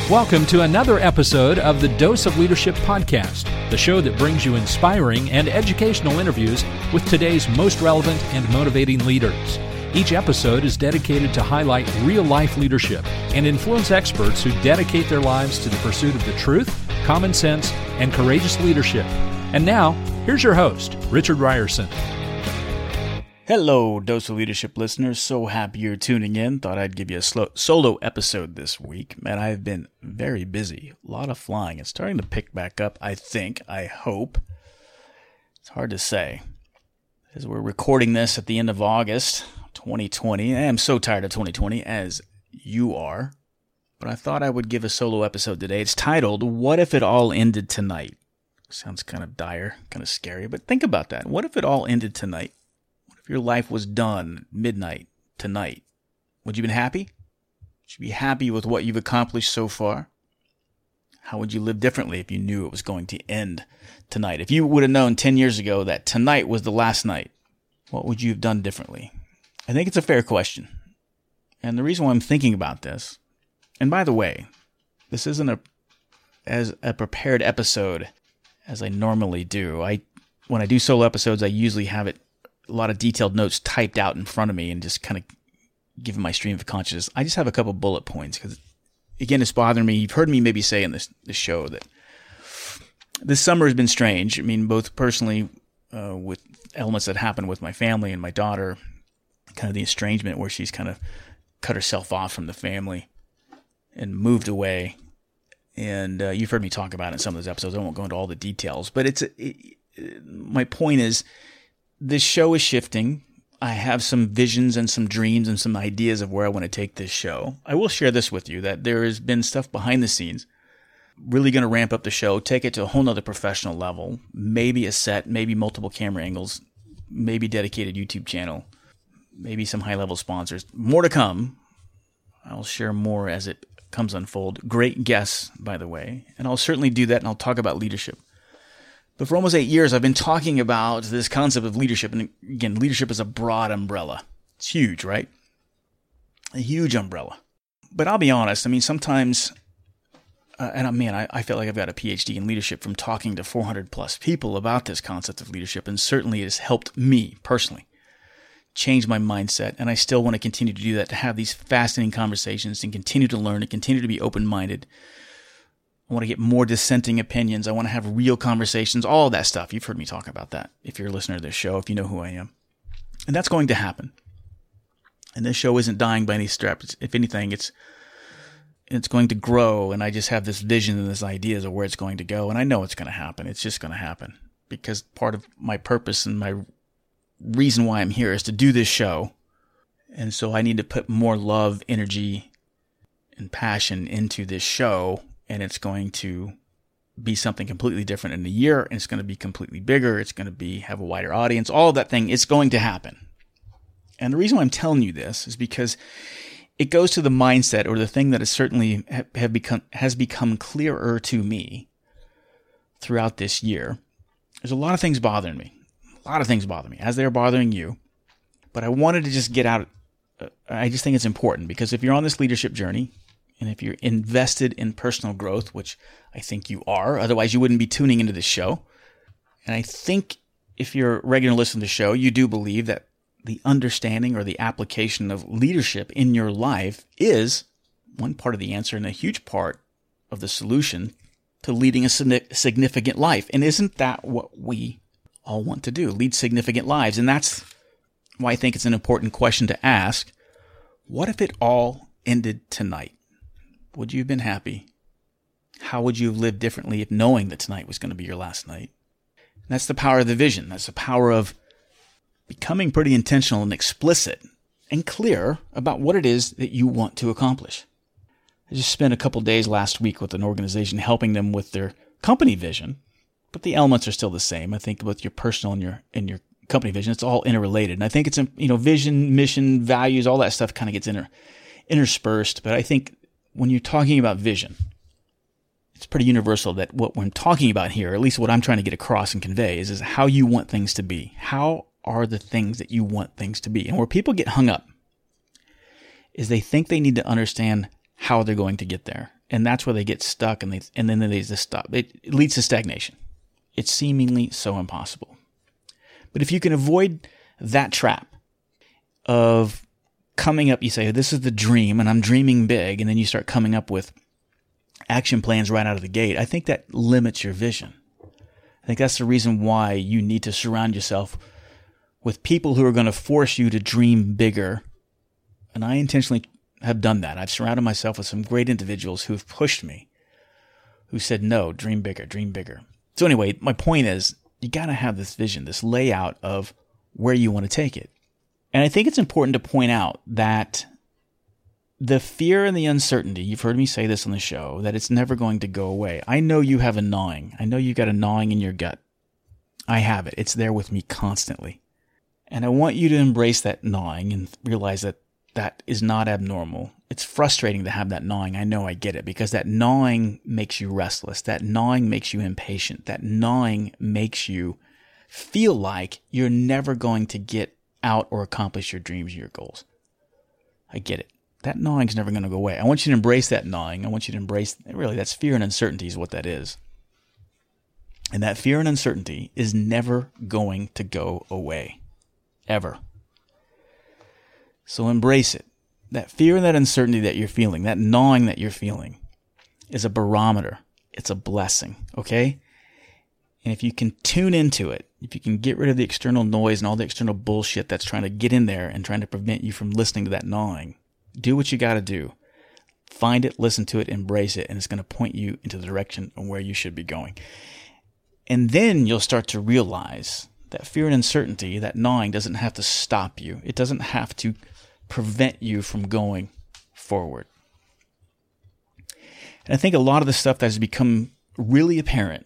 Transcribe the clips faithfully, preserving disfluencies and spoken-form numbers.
Welcome to another episode of the Dose of Leadership podcast, the show that brings you inspiring and educational interviews with today's most relevant and motivating leaders. Each episode is dedicated to highlight real-life leadership and influence experts who dedicate their lives to the pursuit of the truth, common sense, and courageous leadership. And now, here's your host, Richard Ryerson. Hello, Dose of Leadership listeners. So happy you're tuning in. Thought I'd give you a slow, solo episode this week. Man, I've been very busy. A lot of flying. It's starting to pick back up, I think. I hope. It's hard to say. As we're recording this at the end of August twenty twenty. I am so tired of twenty twenty, as you are. But I thought I would give a solo episode today. It's titled, What If It All Ended Tonight? Sounds kind of dire, kind of scary. But think about that. What if it all ended tonight? If your life was done midnight tonight, would you have been happy? Would you be happy with what you've accomplished so far? How would you live differently if you knew it was going to end tonight? If you would have known ten years ago that tonight was the last night, what would you have done differently? I think it's a fair question. And the reason why I'm thinking about this, and by the way, this isn't a as a prepared episode as I normally do. I when I do solo episodes, I usually have it a lot of detailed notes typed out in front of me and just kind of give my stream of consciousness. I just have a couple bullet points because, again, it's bothering me. You've heard me maybe say in this, this show that this summer has been strange. I mean, both personally uh, with elements that happened with my family and my daughter, kind of the estrangement where she's kind of cut herself off from the family and moved away. And uh, you've heard me talk about it in some of those episodes. I won't go into all the details. But it's it, my point is, this show is shifting. I have some visions and some dreams and some ideas of where I want to take this show. I will share this with you, that there has been stuff behind the scenes, really going to ramp up the show, take it to a whole nother professional level, maybe a set, maybe multiple camera angles, maybe dedicated YouTube channel, maybe some high-level sponsors. More to come. I'll share more as it comes unfold. Great guests, by the way. And I'll certainly do that, and I'll talk about leadership. But for almost eight years, I've been talking about this concept of leadership. And again, leadership is a broad umbrella. It's huge, right? A huge umbrella. But I'll be honest. I mean, sometimes, uh, and uh, man, I, I feel like I've got a P H D in leadership from talking to four hundred plus people about this concept of leadership. And certainly it has helped me personally change my mindset. And I still want to continue to do that, to have these fascinating conversations and continue to learn and continue to be open-minded. I want to get more dissenting opinions. I want to have real conversations, all of that stuff. You've heard me talk about that if you're a listener to this show, if you know who I am. And that's going to happen. And this show isn't dying by any stretch. If anything, it's it's going to grow, and I just have this vision and this ideas of where it's going to go, and I know it's going to happen. It's just going to happen because part of my purpose and my reason why I'm here is to do this show. And so I need to put more love, energy, and passion into this show. And it's going to be something completely different in a year, and it's going to be completely bigger. It's going to be have a wider audience. All of that thing, it's going to happen. And the reason why I'm telling you this is because it goes to the mindset, or the thing that has certainly have become has become clearer to me throughout this year. There's a lot of things bothering me. A lot of things bother me, as they are bothering you. But I wanted to just get out. I just think it's important, because if you're on this leadership journey, and if you're invested in personal growth, which I think you are, otherwise you wouldn't be tuning into this show. And I think if you're a regular listener to the show, you do believe that the understanding or the application of leadership in your life is one part of the answer and a huge part of the solution to leading a significant life. And isn't that what we all want to do? Lead significant lives. And that's why I think it's an important question to ask. What if it all ended tonight? Would you have been happy? How would you have lived differently if knowing that tonight was going to be your last night? And that's the power of the vision. That's the power of becoming pretty intentional and explicit and clear about what it is that you want to accomplish. I just spent a couple days last week with an organization helping them with their company vision, but the elements are still the same. I think with your personal and your and your company vision, it's all interrelated. And I think it's, you know, vision, mission, values, all that stuff kind of gets inter, interspersed. But I think when you're talking about vision, it's pretty universal that what I'm talking about here, at least what I'm trying to get across and convey, is, is how you want things to be. How are the things that you want things to be? And where people get hung up is they think they need to understand how they're going to get there. And that's where they get stuck, and they and then they just stop. It, it leads to stagnation. It's seemingly so impossible. But if you can avoid that trap of coming up, you say, this is the dream, and I'm dreaming big, and then you start coming up with action plans right out of the gate, I think that limits your vision. I think that's the reason why you need to surround yourself with people who are going to force you to dream bigger. And I intentionally have done that. I've surrounded myself with some great individuals who have pushed me, who said, no, dream bigger, dream bigger. So anyway, my point is, you got to have this vision, this layout of where you want to take it. And I think it's important to point out that the fear and the uncertainty, you've heard me say this on the show, that it's never going to go away. I know you have a gnawing. I know you got a gnawing in your gut. I have it. It's there with me constantly. And I want you to embrace that gnawing and realize that that is not abnormal. It's frustrating to have that gnawing. I know, I get it, because that gnawing makes you restless. That gnawing makes you impatient. That gnawing makes you feel like you're never going to get out or accomplish your dreams, your goals. I get it. That gnawing is never going to go away. I want you to embrace that gnawing. I want you to embrace, really, that's fear and uncertainty is what that is. And that fear and uncertainty is never going to go away. Ever. So embrace it. That fear and that uncertainty that you're feeling, that gnawing that you're feeling, is a barometer. It's a blessing, okay? And if you can tune into it, if you can get rid of the external noise and all the external bullshit that's trying to get in there and trying to prevent you from listening to that gnawing, do what you got to do. Find it, listen to it, embrace it, and it's going to point you into the direction of where you should be going. And then you'll start to realize that fear and uncertainty, that gnawing, doesn't have to stop you. It doesn't have to prevent you from going forward. And I think a lot of the stuff that has become really apparent,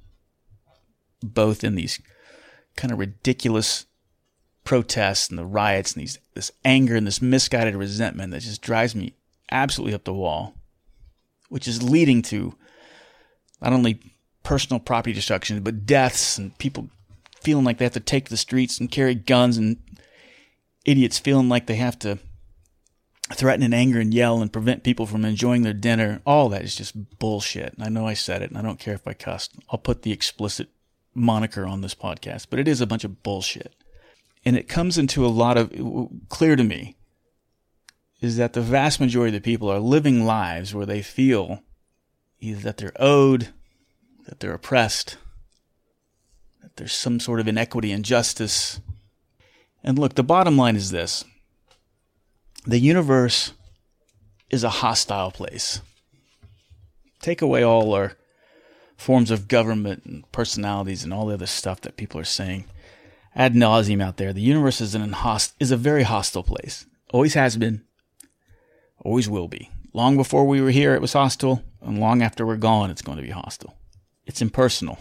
both in these kind of ridiculous protests and the riots and these this anger and this misguided resentment that just drives me absolutely up the wall, which is leading to not only personal property destruction, but deaths and people feeling like they have to take the streets and carry guns, and idiots feeling like they have to threaten and anger and yell and prevent people from enjoying their dinner. All that is just bullshit. And I know I said it, and I don't care if I cussed. I'll put the explicit moniker on this podcast, but it is a bunch of bullshit. And it comes into a lot of, clear to me, is that the vast majority of the people are living lives where they feel either that they're owed, that they're oppressed, that there's some sort of inequity and injustice. And look, the bottom line is this. The universe is a hostile place. Take away all our forms of government and personalities and all the other stuff that people are saying ad nauseum out there. The universe is an host- is a very hostile place. Always has been. Always will be. Long before we were here, it was hostile. And long after we're gone, it's going to be hostile. It's impersonal.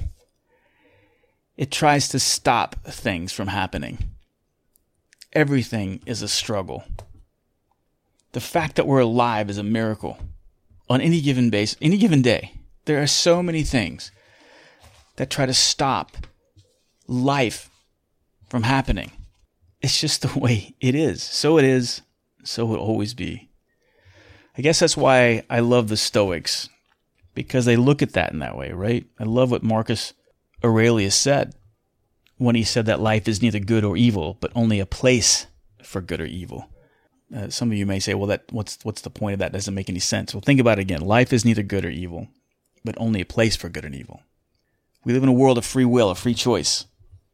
It tries to stop things from happening. Everything is a struggle. The fact that we're alive is a miracle. On any given base, any given day, there are so many things that try to stop life from happening. It's just the way it is. So it is. So it will always be. I guess that's why I love the Stoics, because they look at that in that way, right? I love what Marcus Aurelius said when he said that life is neither good or evil, but only a place for good or evil. Uh, some of you may say, well, that what's what's the point of that? Doesn't make any sense. Well, think about it again. Life is neither good or evil, but only a place for good and evil. We live in a world of free will, of free choice.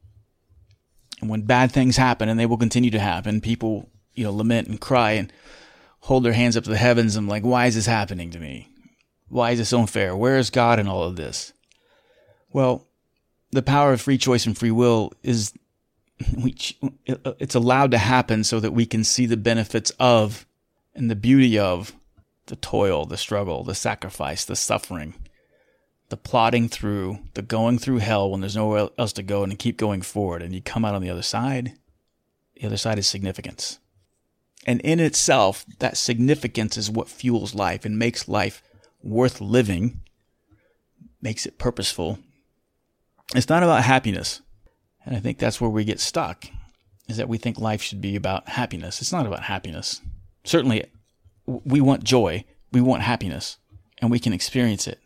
And when bad things happen, and they will continue to happen, people, you know, lament and cry and hold their hands up to the heavens and like, why is this happening to me? Why is this unfair? Where is God in all of this? Well, the power of free choice and free will is we, it's allowed to happen so that we can see the benefits of and the beauty of the toil, the struggle, the sacrifice, the suffering, the plodding through, the going through hell when there's nowhere else to go, and to keep going forward. And you come out on the other side. The other side is significance. And in itself, that significance is what fuels life and makes life worth living, makes it purposeful. It's not about happiness. And I think that's where we get stuck, is that we think life should be about happiness. It's not about happiness. Certainly, we want joy. We want happiness. and we can experience it.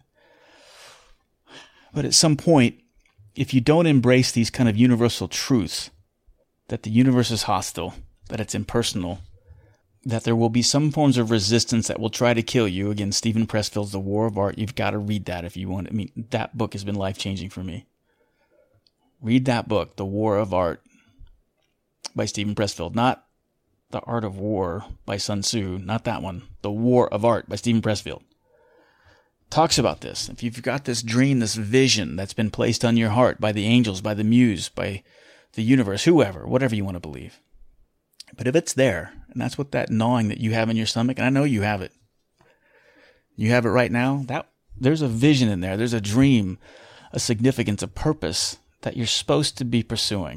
But at some point, if you don't embrace these kind of universal truths, that the universe is hostile, that it's impersonal, that there will be some forms of resistance that will try to kill you. Again, Steven Pressfield's The War of Art. You've got to read that if you want. I mean, that book has been life-changing for me. Read that book, The War of Art, by Steven Pressfield. Not The Art of War by Sun Tzu. Not that one. The War of Art by Steven Pressfield. Talks about this. If you've got this dream, this vision that's been placed on your heart by the angels, by the muse, by the universe, whoever, whatever you want to believe. But if it's there, and that's what that gnawing that you have in your stomach, and I know you have it. You have it right now. That there's a vision in there. There's a dream, a significance, a purpose that you're supposed to be pursuing.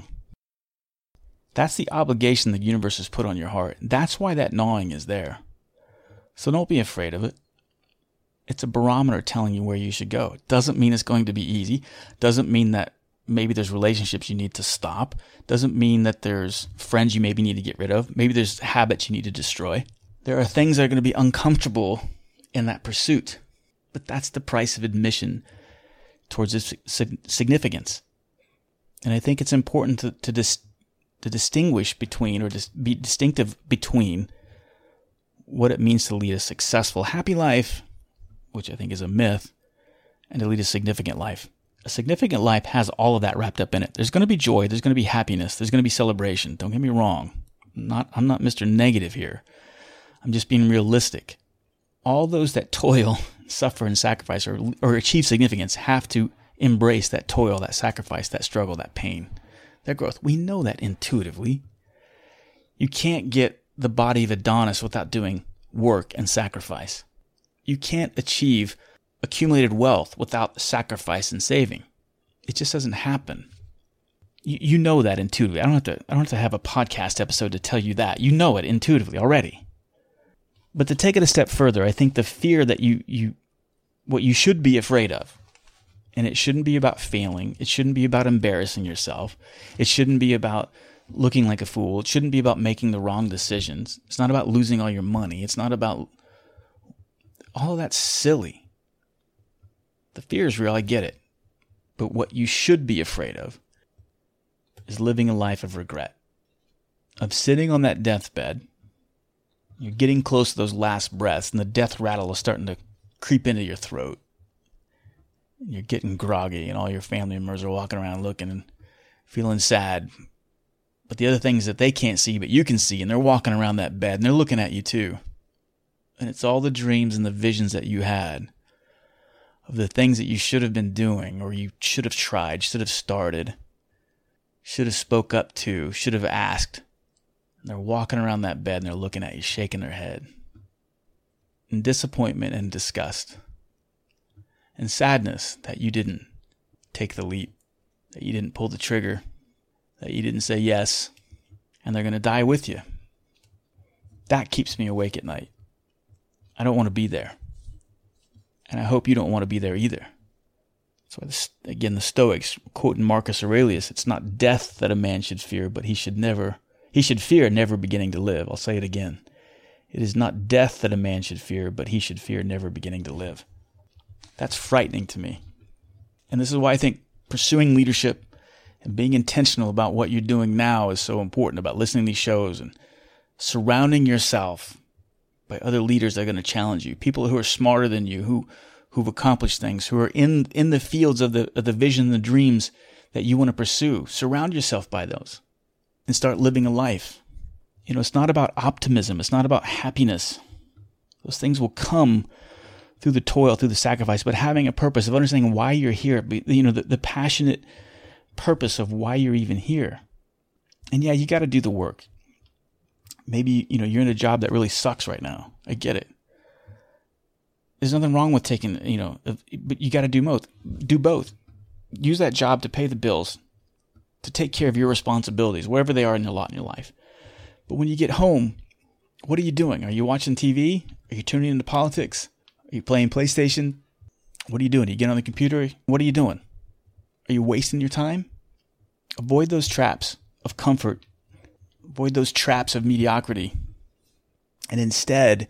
That's the obligation the universe has put on your heart. That's why that gnawing is there. So don't be afraid of it. It's a barometer telling you where you should go. It doesn't mean it's going to be easy. Doesn't mean that maybe there's relationships you need to stop. Doesn't mean that there's friends you maybe need to get rid of. Maybe there's habits you need to destroy. There are things that are going to be uncomfortable in that pursuit. But that's the price of admission towards its significance. And I think it's important to to, dis, to distinguish between, or just be distinctive between, what it means to lead a successful, happy life, which I think is a myth, and to lead a significant life. A significant life has all of that wrapped up in it. There's going to be joy. There's going to be happiness. There's going to be celebration. Don't get me wrong. I'm not, I'm not Mister Negative here. I'm just being realistic. All those that toil, suffer, and sacrifice, or, or achieve significance have to embrace that toil, that sacrifice, that struggle, that pain, that growth. We know that intuitively. You can't get the body of Adonis without doing work and sacrifice. You can't achieve accumulated wealth without sacrifice and saving. It just doesn't happen. You, you know that intuitively. I don't have to. I don't have to have a podcast episode to tell you that. You know it intuitively already. But to take it a step further, I think the fear that you you, what you should be afraid of, and it shouldn't be about failing. It shouldn't be about embarrassing yourself. It shouldn't be about looking like a fool. It shouldn't be about making the wrong decisions. It's not about losing all your money. It's not about all of that's silly. The fear is real, I get it. But what you should be afraid of is living a life of regret. Of sitting on that deathbed, you're getting close to those last breaths, and the death rattle is starting to creep into your throat. You're getting groggy, and all your family members are walking around looking and feeling sad. But the other things that they can't see, but you can see, and they're walking around that bed, and they're looking at you too. And it's all the dreams and the visions that you had of the things that you should have been doing, or you should have tried, should have started, should have spoke up to, should have asked. And they're walking around that bed and they're looking at you, shaking their head. In disappointment and disgust. And sadness that you didn't take the leap, that you didn't pull the trigger, that you didn't say yes, and they're going to die with you. That keeps me awake at night. I don't want to be there. And I hope you don't want to be there either. That's why, this, again, the Stoics, quoting Marcus Aurelius, it's not death that a man should fear, but he should never, he should fear never beginning to live. I'll say it again. It is not death that a man should fear, but he should fear never beginning to live. That's frightening to me. And this is why I think pursuing leadership and being intentional about what you're doing now is so important, about listening to these shows and surrounding yourself by other leaders that are going to challenge you, people who are smarter than you, who, who've accomplished things, who are in, in the fields of the, of the vision and the dreams that you want to pursue. Surround yourself by those and start living a life. You know, it's not about optimism. It's not about happiness. Those things will come through the toil, through the sacrifice, but having a purpose of understanding why you're here, you know, the, the passionate purpose of why you're even here. And yeah, you got to do the work. Maybe, you know, you're in a job that really sucks right now. I get it. There's nothing wrong with taking, you know, but you got to do both. Do both. Use that job to pay the bills, to take care of your responsibilities, wherever they are in your lot in your life. But when you get home, what are you doing? Are you watching T V? Are you tuning into politics? Are you playing PlayStation? What are you doing? Are you getting on the computer? What are you doing? Are you wasting your time? Avoid those traps of comfort. Avoid those traps of mediocrity. And instead,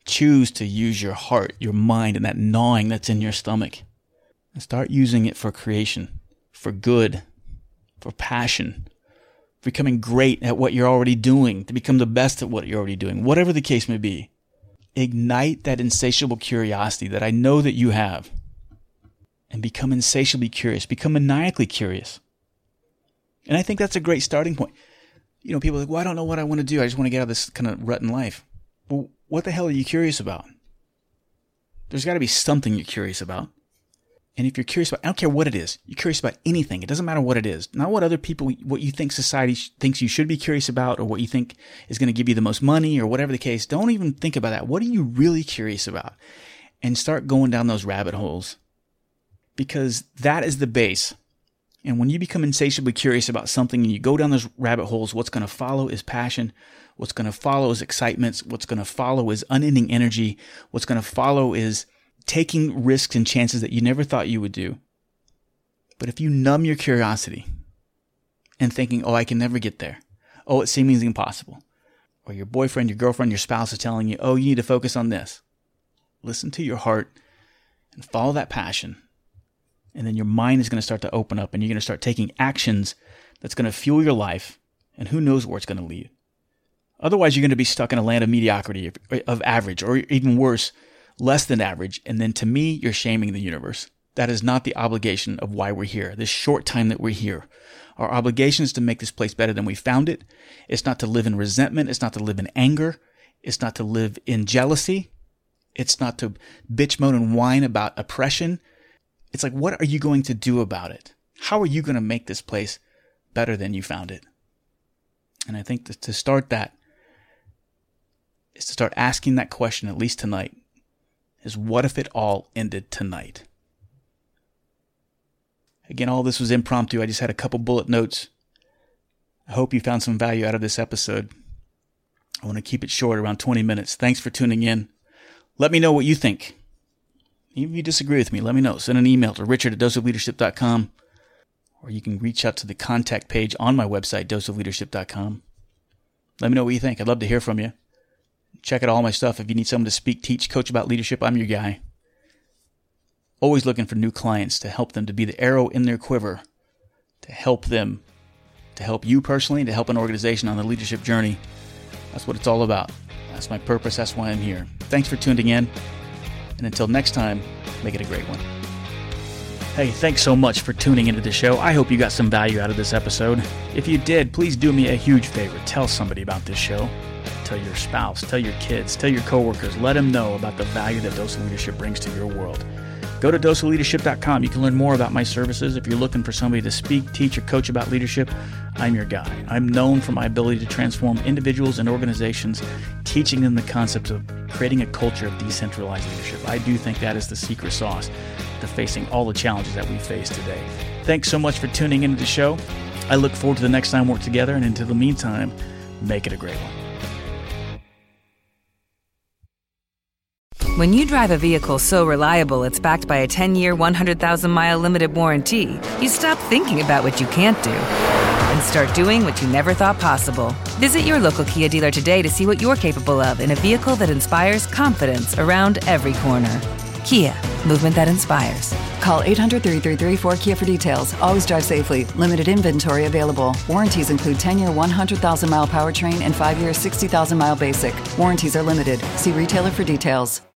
Choose to use your heart, your mind, and that gnawing that's in your stomach. And start using it for creation, for good, for passion, for becoming great at what you're already doing, to become the best at what you're already doing, whatever the case may be. Ignite that insatiable curiosity that I know that you have. And become insatiably curious. Become maniacally curious. And I think that's a great starting point. You know, people are like, well, I don't know what I want to do. I just want to get out of this kind of rut in life. Well, what the hell are you curious about? There's got to be something you're curious about. And if you're curious about, I don't care what it is, you're curious about anything. It doesn't matter what it is. Not what other people, what you think society thinks you should be curious about, or what you think is going to give you the most money, or whatever the case. Don't even think about that. What are you really curious about? And start going down those rabbit holes. Because that is the base. And when you become insatiably curious about something and you go down those rabbit holes, what's going to follow is passion. What's going to follow is excitement. What's going to follow is unending energy. What's going to follow is taking risks and chances that you never thought you would do. But if you numb your curiosity and thinking, oh, I can never get there. Oh, it seems impossible. Or your boyfriend, your girlfriend, your spouse is telling you, oh, you need to focus on this. Listen to your heart and follow that passion. And then your mind is going to start to open up and you're going to start taking actions that's going to fuel your life. And who knows where it's going to lead. Otherwise, you're going to be stuck in a land of mediocrity, of average, or even worse, less than average. And then to me, you're shaming the universe. That is not the obligation of why we're here, this short time that we're here. Our obligation is to make this place better than we found it. It's not to live in resentment. It's not to live in anger. It's not to live in jealousy. It's not to bitch, moan, and whine about oppression. It's like, what are you going to do about it? How are you going to make this place better than you found it? And I think to start that is to start asking that question, at least tonight, is what if it all ended tonight? Again, all this was impromptu. I just had a couple bullet notes. I hope you found some value out of this episode. I want to keep it short, around twenty minutes. Thanks for tuning in. Let me know what you think. Even if you disagree with me, let me know. Send an email to richard at dose of leadership dot com, or you can reach out to the contact page on my website, dose of leadership dot com. Let me know what you think. I'd love to hear from you. Check out all my stuff. If you need someone to speak, teach, coach about leadership, I'm your guy. Always looking for new clients to help them to be the arrow in their quiver, to help them, to help you personally, to help an organization on the leadership journey. That's what it's all about. That's my purpose. That's why I'm here. Thanks for tuning in. And until next time, make it a great one. Hey, thanks so much for tuning into the show. I hope you got some value out of this episode. If you did, please do me a huge favor. Tell somebody about this show. Tell your spouse, tell your kids, tell your coworkers. Let them know about the value that Dose of Leadership brings to your world. Go to dose of leadership dot com. You can learn more about my services. If you're looking for somebody to speak, teach, or coach about leadership, I'm your guy. I'm known for my ability to transform individuals and organizations, teaching them the concepts of creating a culture of decentralized leadership. I do think that is the secret sauce to facing all the challenges that we face today. Thanks so much for tuning into the show. I look forward to the next time we're together, and until the meantime, make it a great one. When you drive a vehicle so reliable it's backed by a ten-year, one hundred thousand mile limited warranty, you stop thinking about what you can't do and start doing what you never thought possible. Visit your local Kia dealer today to see what you're capable of in a vehicle that inspires confidence around every corner. Kia, movement that inspires. Call eight hundred, three three three, four Kia for details. Always drive safely. Limited inventory available. Warranties include ten-year, one hundred thousand mile powertrain and five-year, sixty thousand mile basic. Warranties are limited. See retailer for details.